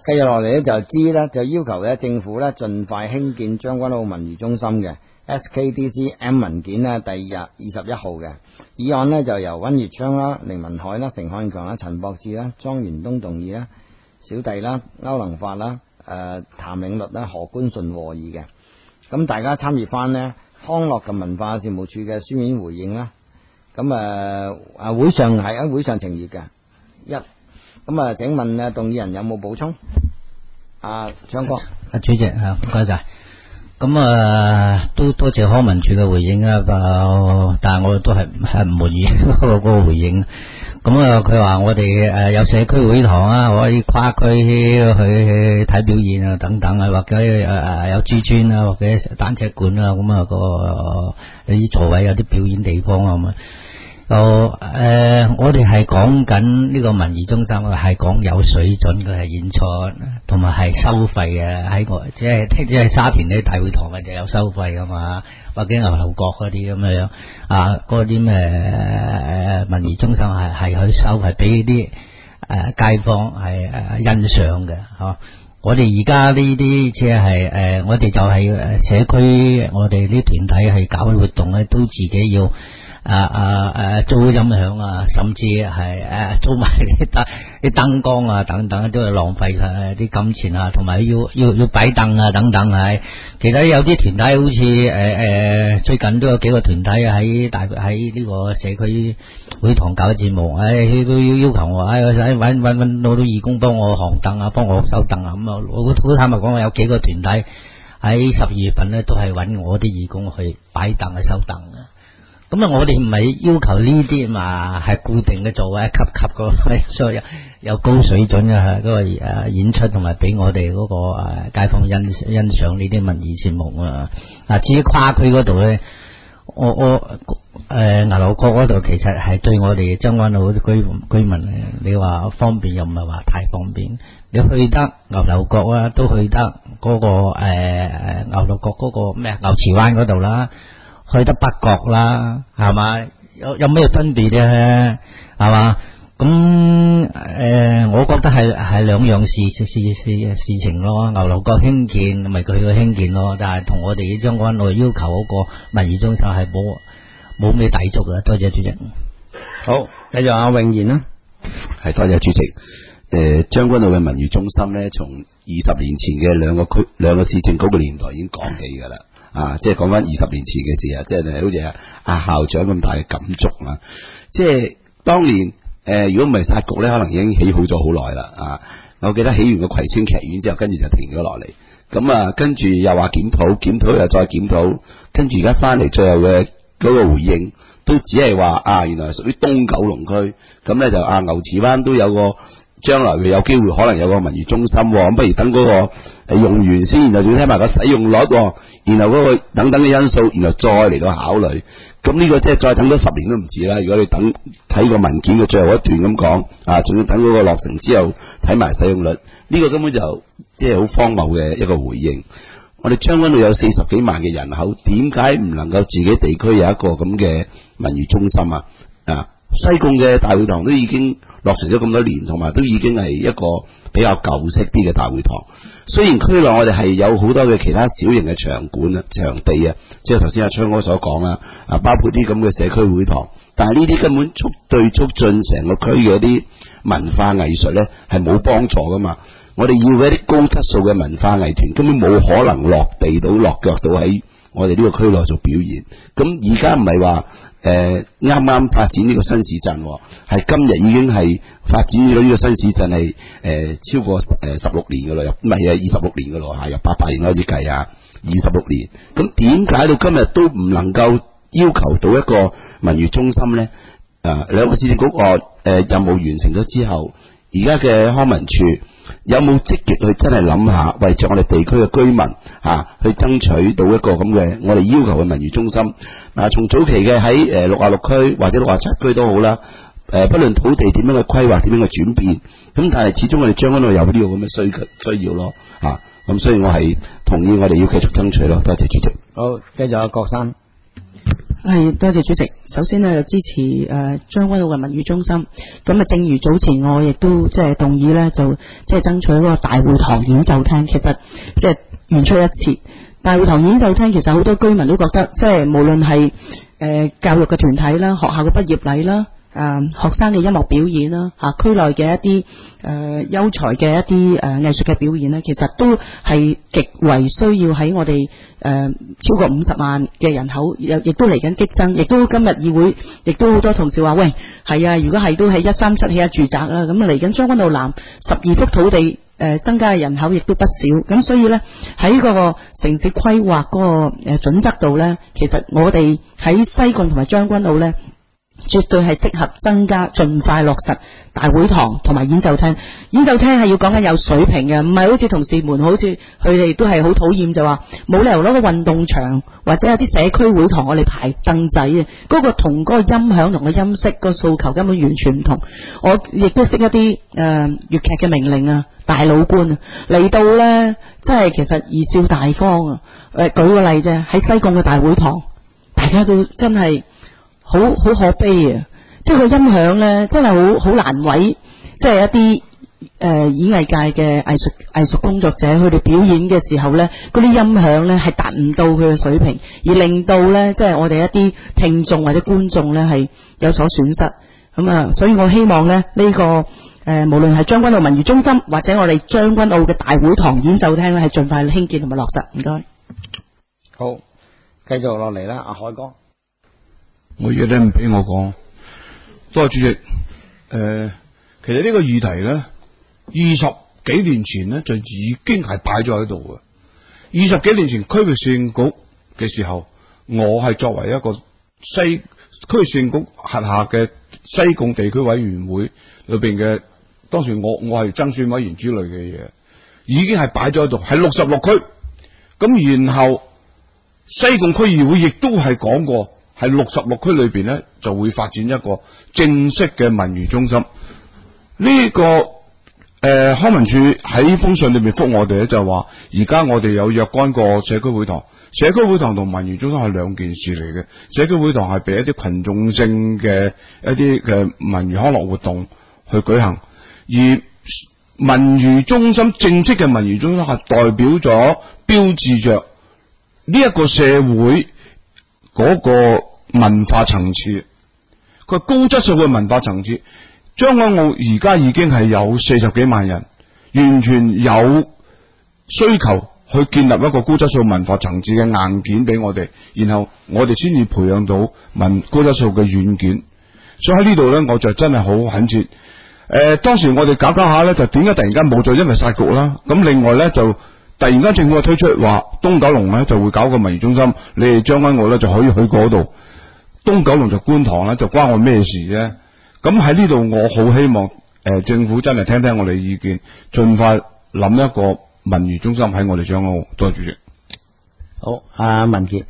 繼續落嚟咧就知咧就要求咧政府咧盡快興建將軍澳文娛中心嘅 SKDC M 文件咧第21號嘅議案咧就由溫月昌啦、凌文海啦、成漢強啦、陳博志啦、莊元東動議啦、小弟啦、歐能發啦、譚永律啦、何官順和議嘅。咁大家參與翻呢康樂及文化事務處嘅書面回應啦。咁會上係喺會上呈議嘅。咁請問動議人有冇補充？昌哥， 主席唔該晒。咁都多謝康文署嘅回應啦，但係我都係唔滿意嗰個回應。咁佢話我哋有社區會堂啊，可以跨區去睇表演啊等等啊，或者有珠村啊，或者單車館啊，咁啲座位有啲表演地方啊咁啊。我哋係講緊呢個文娛中心，係講有水準嘅係演出，同埋係收費嘅。喺我即係沙田啲大會堂嘅就有收費噶嘛，或者牛頭角嗰啲咁樣嗰啲咩文娛中心係去收費俾啲街坊係欣賞嘅吓。我哋而家呢啲即係我哋就係社區，我哋啲團體係搞活動咧，都自己要。租音響啊，甚至係租埋啲燈光啊等等，都係浪費啲金錢啊，同埋要擺凳啊等等係。其實有啲團體好似最近都有幾個團體喺呢個社區會堂搞節目，都要求我搵到義工幫我行凳啊，幫我收凳啊咁啊。我好坦白講，有幾個團體喺12月份咧都係搵我啲義工去擺凳去收凳啊。咁我哋唔係要求呢啲嘛，係固定嘅座位，級所以有高水準嘅嗰個演出，同埋俾我哋嗰個街坊欣賞呢啲文娛節目啊。至於跨區嗰度咧，我牛頭角嗰度其實係對我哋將軍澳啲居民，你話方便又唔係話太方便。你去得牛頭角啊，都去得嗰個牛頭角嗰個咩牛池灣嗰度啦。去得北角啦，係嘛？有咩分別咧？係嘛？咁我覺得係兩樣事情咯。牛頭角興建咪佢個興建咯，但係同我哋將軍澳要求嗰個文娛中心係冇咩抵觸嘅。多謝主席。 好，繼續阿永賢啦。 係多謝主席。將軍澳嘅文娛中心咧，從20年前嘅兩個市政局嘅年代已經講起噶啦。即係講翻20年前嘅事啊，即係好似校長咁大嘅感觸啊！即係當年如果唔係殺局咧，可能已經起好咗好耐啦。我記得起完個葵青劇院之後，跟住就停咗落嚟。咁跟住又話檢討又再檢討，跟住而家翻嚟最後嘅嗰個回應，都只係話原來係屬於東九龍區。咁咧就牛池灣都有個。將來會有機會可能有個文娛中心，咁不如等嗰個用完先，然後仲要睇埋個使用率，然後嗰個等等嘅因素，然後再嚟到考慮。咁呢個即係再等多10年都唔止啦。如果你等睇個文件嘅最後一段咁講，仲要等嗰個落成之後睇埋使用率，呢個根本就即係好荒謬嘅一個回應。我哋將軍澳有40幾萬嘅人口，點解唔能夠自己地區有一個咁嘅文娛中心啊？西貢嘅大會堂都已經落成咗咁多年，同埋都已經係一個比較舊式啲嘅大會堂。雖然區內我哋係有好多嘅其他小型嘅場館啊、場地啊，即係頭先阿昌哥所講啦，包括啲咁嘅社區會堂，但係呢啲根本促進成個區嘅一啲文化藝術咧係冇幫助噶嘛。我哋要嘅一啲高質素嘅文化藝團根本冇可能落地到落腳到喺我哋呢個區內做表演。咁而家唔係話啱啱發展呢個新市鎮，係今日已經係發展咗呢個新市鎮係超過16年噶啦，唔係26年噶咯，由88年開始計26年。咁點解到今日都唔能夠要求到一個文娛中心咧？兩個市政局任務完成咗之後，而家嘅康文署有冇積極去真係諗下，為着我哋地區嘅居民去爭取到一個咁嘅我哋要求嘅文娛中心？從早期嘅喺66區或者67區都好啦，不論土地點樣嘅規劃，點樣嘅轉變，咁但係始終我哋將軍澳有呢個咁嘅需要咯，咁所以我係同意我哋要繼續爭取咯。多謝主席。 好，繼續阿郭生。 係，多謝主席。首先呢，就支持將軍澳嘅文娛中心。咁啊，正如早前我亦都即係動議呢，就即係爭取嗰個大會堂演奏廳。其實即係原出一轍，大會堂演奏廳其實好多居民都覺得，即係無論係教育嘅團體啦、學校嘅畢業禮啦、學生嘅音樂表演啦、區內嘅一啲優才嘅一啲藝術嘅表演呢，其實都係極為需要喺我哋超過50萬嘅人口，亦都嚟緊激增，亦都今日議會亦都好多同事話，喂，係啊，如果係都係137起下住宅啦，咁嚟緊將軍澳南12幅土地增加嘅人口亦都不少，咁所以呢，喺嗰個城市規劃嗰個準則度呢，其實我哋喺西貢同埋將軍澳呢，絕對係適合增加，盡快落實大會堂同埋演奏廳。演奏廳係要講緊有水平嘅，唔係好似同事們好似佢哋都係好討厭就話冇理由攞個運動場或者有啲社區會堂我哋排凳仔嘅，嗰個同嗰個音響同個音色個訴求根本完全唔同。我亦都識一啲粵劇嘅名伶啊、大老倌啊嚟到呢，真係其實貽笑大方啊。舉個例啫，喺西貢嘅大會堂，大家都真係好可悲啊！即係個音響呢，真係好難為，即係一啲演藝界嘅藝術工作者，佢哋表演嘅時候呢，嗰啲音響呢係達唔到佢嘅水平，而令到呢，即係我哋一啲聽眾或者觀眾呢係有所損失。咁啊，所以我希望呢，呢個無論係將軍澳文娛中心或者我哋將軍澳嘅大會堂演奏廳呢，係盡快興建同埋落實。唔該。 好，繼續落嚟啦，阿海哥。 我嘢你唔俾我講，多謝主席。其實呢個議題呢，20幾年前呢就已經係擺咗喺度嘅。20幾年前區域市政局嘅時候，我係作為一個區域市政局轄下嘅西貢地區委員會裏邊嘅，當時我係爭選委員之類嘅嘢，已經係擺咗喺度，係66區。咁然後西貢區議會亦都係講過。喺66區裏邊呢，就會發展一個正式嘅文娛中心。呢個康文署喺封信裏面覆我哋咧，就係話而家我哋有若干個社區會堂，社區會堂同文娛中心係兩件事嚟嘅。社區會堂係俾一啲群眾性嘅一啲嘅文娛康樂活動去舉行，而文娛中心正式嘅文娛中心係代表咗標誌着呢一個社會嗰個文化層次，佢高質素嘅文化層次。將軍澳而家已經係有40幾萬人，完全有需求去建立一個高質素文化層次嘅硬件俾我哋，然後我哋先至培養到高質素嘅軟件。所以喺呢度呢，我就真係好懇切。當時我哋搞下呢，就點解突然間冇咗？因為殺局啦。咁另外呢，就突然間政府推出話東九龍呢就會搞個文娛中心，你哋將軍澳呢就可以去嗰度。東九龍就觀塘呢，就關我咩事啫？咁喺呢度我好希望政府真係聽聽我哋意見，盡快諗一個文娛中心喺我哋將軍澳。多謝主席。 好，阿文傑。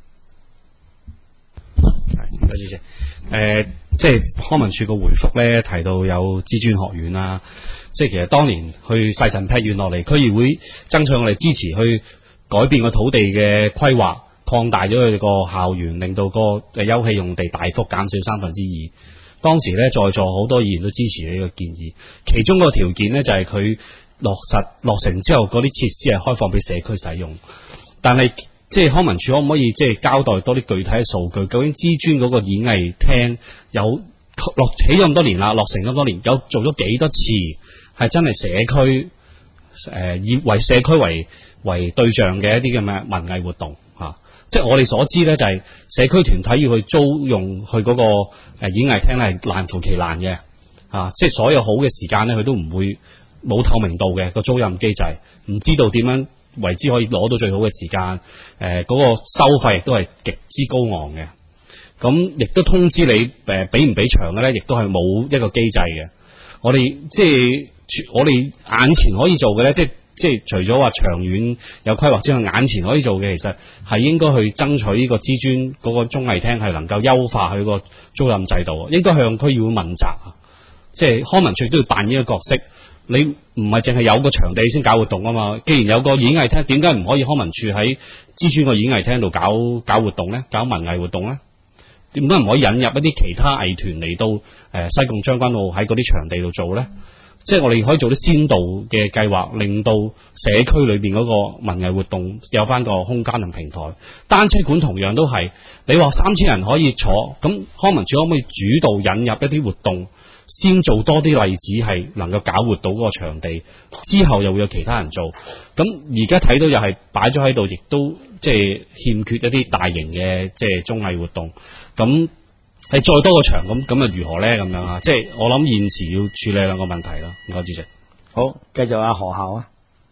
多謝主席。即係康文署個回覆咧，提到有知專學院啦，即係其實當年去細神劈院落嚟，區議會爭取我哋支持去改變個土地嘅規劃，擴大咗佢哋個校園，令到個休憩用地大幅減少2/3。當時咧在座好多議員都支持呢個建議，其中個條件呢，就係佢落成之後嗰啲設施係開放俾社區使用，但係即係康文署可唔可以即係交代多啲具體嘅數據？究竟知專嗰個演藝廳起咗咁多年啦，落成咁多年，有做咗幾多次係真係社區以為社區為對象嘅一啲咁嘅文藝活動吓？即係我哋所知咧，就係社區團體要去租用去嗰個演藝廳咧，係難乎其難嘅啊！即係所有好嘅時間咧，佢都唔會冇透明度嘅個租賃機制，唔知道點樣為之可以攞到最好嘅時間，嗰個收費亦都係極之高昂嘅。咁亦都通知你俾唔俾場嘅咧，亦都係冇一個機制嘅。我哋即係我哋眼前可以做嘅咧，即係除咗話長遠有規劃之外，眼前可以做嘅其實係應該去爭取呢個知專嗰個綜藝廳係能夠優化佢個租賃制度，應該向區議會問責。即係康文署都要扮演一個角色。你唔係淨係有個場地先搞活動啊嘛？既然有個演藝廳，點解唔可以康文署喺知專個演藝廳度搞活動呢？搞文藝活動呢？ 點解唔可以引入一啲其他藝團嚟到西貢將軍澳喺嗰啲場地度做呢？即係我哋可以做啲先導嘅計劃，令到社區裏邊嗰個文藝活動有翻個空間同平台。單車館同樣都係，你話3000人可以坐，咁康文署可唔可以主導引入一啲活動，先做多啲例子係能夠搞活到嗰個場地，之後又會有其他人做。咁而家睇到又係擺咗喺度，亦都即係欠缺一啲大型嘅即係綜藝活動。咁係再多個場咁啊如何咧？咁樣啊，即係我諗現時要處理兩個問題啦。唔該，主席。 好，繼續阿何校啊。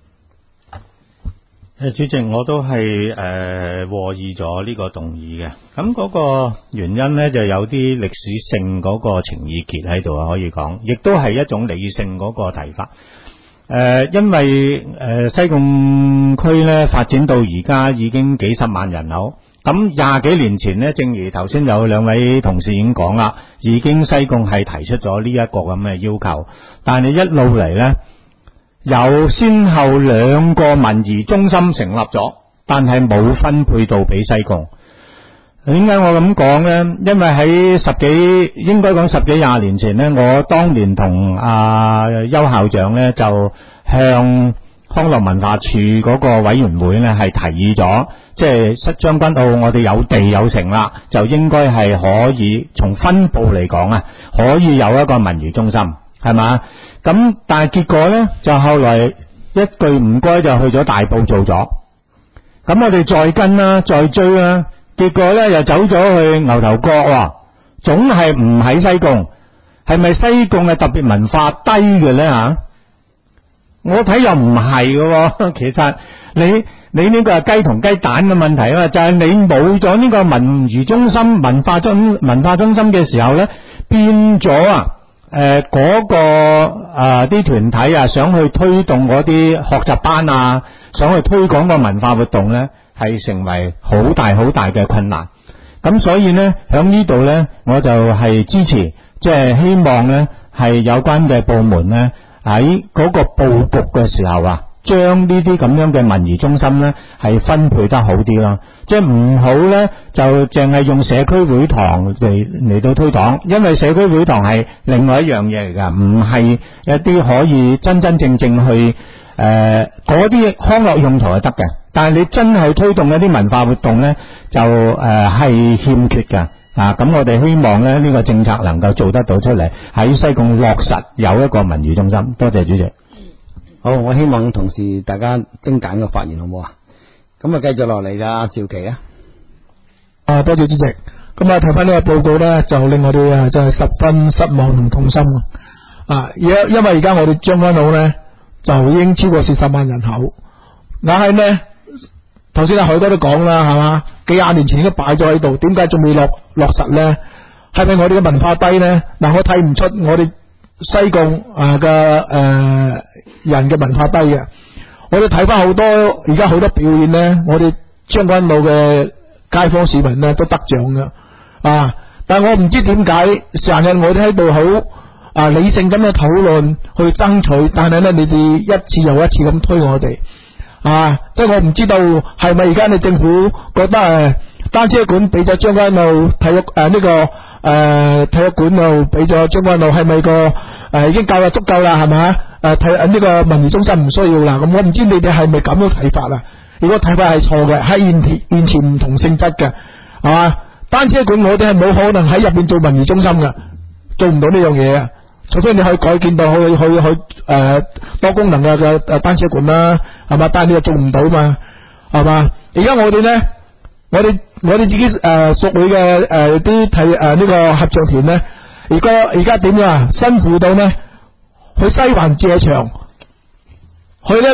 主席，我都係和議咗呢個動議嘅。咁嗰個原因呢，就有啲歷史性嗰個情意結喺度啊，可以講，亦都係一種理性嗰個提法。因為西貢區呢發展到而家已經幾十萬人口。咁20幾年前呢，正如頭先有兩位同事已經講啦，已經西貢係提出咗呢一個咁嘅要求，但係一路嚟呢，有先後2個文娛中心成立咗，但係冇分配到俾西貢。點解我咁講呢？因為喺應該講十幾20年前呢，我當年同邱校長呢，就向康樂文化處嗰個委員會呢係提議咗，即係將軍澳我哋有地有成啦，就應該係可以從分佈嚟講啊，可以有一個文娛中心，係嘛？咁但係結果呢，就後來一句唔該就去咗大埔做咗。咁我哋再跟啦，再追啦，結果呢又走咗去牛頭角喎，總係唔喺西貢。係咪西貢係特別文化低嘅呢？吓？我睇又唔係嘅，其實你呢個係雞同雞蛋嘅問題啊，就係你冇咗呢個文娛中心、文化中心嘅時候呢，變咗嗰個啲團體啊，想去推動嗰啲學習班啊，想去推廣個文化活動呢，係成為好大好大嘅困難。咁所以呢，響呢度呢，我就係支持，即係希望呢係有關嘅部門呢，喺嗰個佈局嘅時候啊，將呢啲咁樣嘅文娛中心呢係分配得好啲咯，即係唔好呢就淨係用社區會堂嚟到推廣，因為社區會堂係另外一樣嘢嚟噶，唔係一啲可以真真正正去嗰啲康樂用途係得嘅，但係你真係推動一啲文化活動呢，就係欠缺噶。咁我哋希望咧呢個政策能夠做得到出嚟，喺西貢落實有一個文娛中心。多謝主席。 好，我希望同事大家精簡個發言好唔好啊？咁啊，繼續落嚟啦，邵琪啊。 多謝主席。咁啊，睇翻呢個報告咧，就令我哋就係十分失望同痛心啊！因為而家我哋將軍澳咧就已經超過40萬人口，但係呢。頭先阿海哥都講啦，係嘛？幾廿年前已經擺咗喺度，點解仲未落實呢？係咪我哋嘅文化低呢？嗱，我睇唔出我哋西貢嘅人嘅文化低嘅。我哋睇翻好多而家好多表演呢，我哋將軍澳嘅街坊市民呢都得獎嘅啊！但係我唔知點解成日我哋喺度好理性咁樣討論去爭取，但係呢，你哋一次又一次咁推我哋。即係我唔知道係咪而家你政府覺得單車館俾咗將軍澳體育體育館度俾咗將軍澳，係咪已經夠啦，足夠啦，係咪呢個文娛中心唔需要啦？咁我唔知你哋係咪咁樣睇法啊？如果睇法係錯嘅，係完全唔同性質嘅，係嘛？單車館我哋係冇可能喺入邊做文娛中心嘅，做唔到呢樣嘢啊！除非你可以改建到去多功能嘅單車館啦，係嘛？但係你又做唔到嘛，係嘛？而家我哋呢，我哋自己屬會嘅啲睇呢個合唱團呢，而家點啊？辛苦到呢，去西環借場，去呢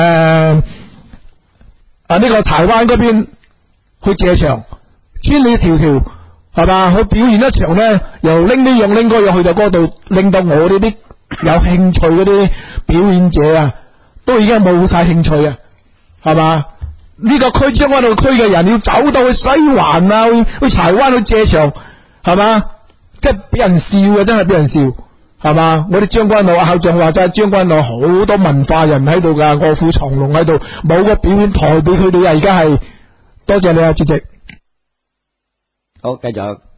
個柴灣嗰邊去借場，千里迢迢。係嘛？去表現一場呢，又拎呢樣拎嗰樣去到嗰度，令到我哋啲有興趣嗰啲表演者啊，都已經冇晒興趣啊，係嘛？呢個區將軍澳區嘅人要走到去西環啊，去柴灣去借場，係嘛？即係俾人笑嘅，真係俾人笑，係嘛？我哋將軍澳校長話齋，將軍澳好多文化人喺度噶，臥虎藏龍喺度，冇個表演台俾佢哋啊！而家係多謝你啊，主席。 好，繼續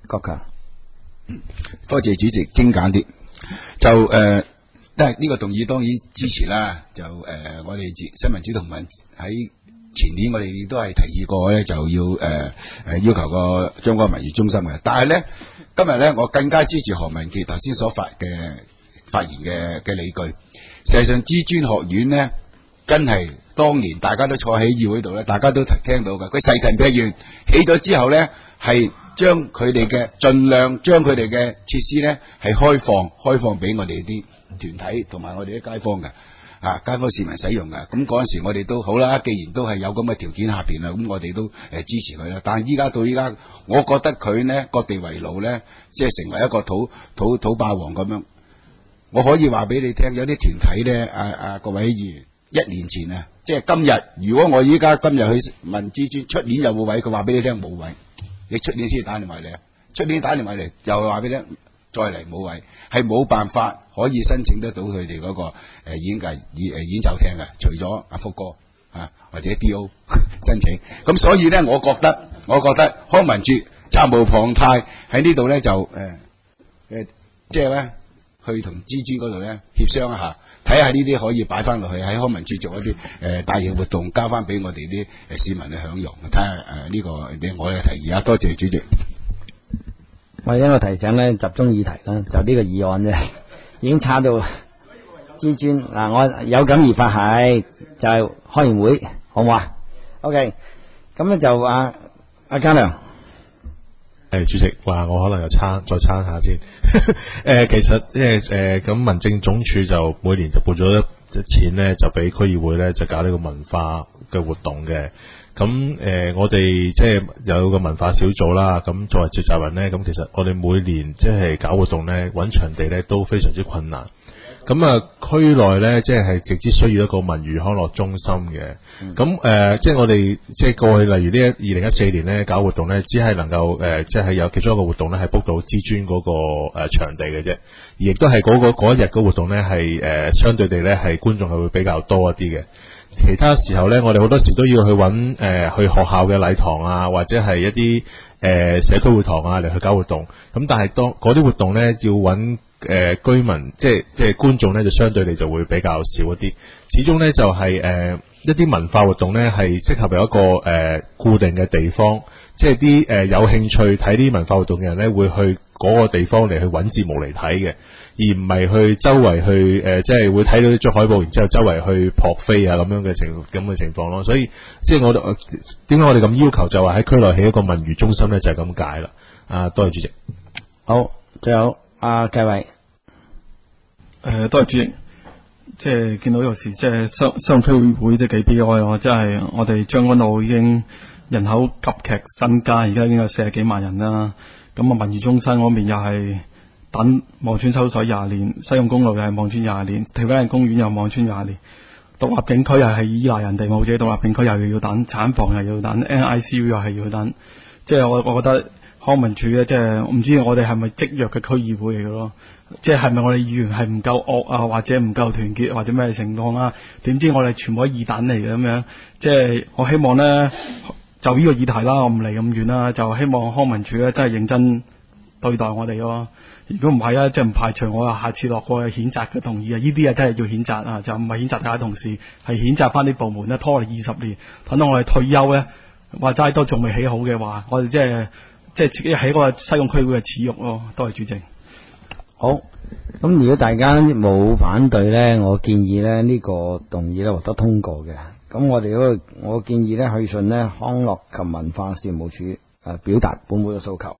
國強。 多謝主席，精簡啲。就但係呢個動議當然支持啦。就我哋新民主同盟喺前年我哋亦都係提議過咧，就要要求個將軍澳文娛中心嘅。但係咧今日咧，我更加支持何文傑頭先所發言嘅理據。事實上，知專學院咧，真係當年大家都坐喺議會度咧，大家都聽到嘅。佢細陳劈完起咗之後咧，係將佢哋嘅盡量將佢哋嘅設施咧係開放俾我哋啲團體同埋我哋啲街坊嘅。街坊市民使用嘅，咁嗰陣時我哋都好啦，既然都係有咁嘅條件下邊啦，咁我哋都支持佢啦。但係依家到依家，我覺得佢呢各地為牢呢，即係成為一個土霸王咁樣。我可以話俾你聽，有啲團體呢，各位議員，1年前啊，即係今日，如果我依家今日去問知專，出年有冇位？佢話俾你聽冇位，你出年先打電話嚟，出年打電話嚟又話俾你聽。再嚟冇位，係冇辦法可以申請得到佢哋嗰個演奏廳嘅，除咗阿福哥或者 D.O. 申請。咁所以咧，我覺得康文署責無旁貸喺呢度咧就即係咧去同知專嗰度咧協商一下，睇下呢啲可以擺翻落去喺康文署做一啲大型活動，交翻俾我哋啲市民去享用。睇下呢個我嘅提議啊，多謝主席。 我一個提醒咧，集中議題啦，就呢個議案啫，已經差到知專嗱，我有感而發係就係開完會，好唔好啊 ？OK， 咁咧就阿嘉良， 主席話我可能又再撐下先。其實即係咁，民政總署就每年就撥咗一錢咧，就俾區議會咧就搞呢個文化嘅活動嘅。咁我哋即係有個文化小組啦，咁作為召集人呢，咁其實我哋每年即係搞活動呢，揾場地呢都非常之困難。咁區內呢，即係直接需要一個文娛康樂中心嘅。咁即係我哋即係過去例如呢2014年呢搞活動呢，只係能夠即係有其中一個活動呢係 book 到知專嗰個場地嘅啫，而亦都係嗰一日嘅活動呢係相對地呢係觀眾係會比較多一啲嘅。其他時候呢，我哋好多時都要去揾去學校嘅禮堂啊，或者係一啲社區會堂啊嚟去搞活動。咁但係當嗰啲活動呢，要揾居民，即係觀眾呢，就相對地就會比較少一啲。始終呢，就係一啲文化活動呢，係適合有一個固定嘅地方，即係啲有興趣睇啲文化活動嘅人呢，會去嗰個地方嚟去揾節目嚟睇嘅。而唔係去周圍去即係會睇到啲張海報，然之後周圍去撲飛啊咁嘅情況咯。所以即係點解我哋咁要求就話喺區內起一個文娛中心咧，就係咁解啦。多謝主席。 好，最後阿繼偉。 多謝主席。即係見到有時即係商區會都幾悲哀喎，即係我哋將軍澳已經人口急劇增加，而家已經有40幾萬人啦。咁文娛中心嗰邊又係。等望村抽水20年，西貢公路又係望村20年，條街公園又望村20年，獨立景區又係依賴人哋冇者，獨立景區又要等，產房又要等 ，NICU 又係要等，即係我覺得康文署咧，即係唔知我哋係咪積弱嘅區議會嚟嘅咯，即係咪我哋議員係唔夠惡啊，或者唔夠團結，或者咩情況啊？點知我哋全部都二蛋嚟嘅咁樣，即係我希望咧就呢個議題啦，我唔嚟咁遠啦，就希望康文署咧真係認真對待我哋咯。如果唔係啊，即係唔排除我下次落過譴責嘅同意啊！呢啲啊真係要譴責啊，就唔係譴責大家同事，係譴責翻啲部門咧拖我哋20年，等到我哋退休咧，或者都仲未起好嘅話，我哋即係自己喺個西貢區會嘅恥辱咯。多謝主席。 好，咁如果大家冇反對咧，我建議咧呢個動議咧獲得通過嘅。咁我建議咧去信咧康樂及文化事務署表達本會嘅訴求。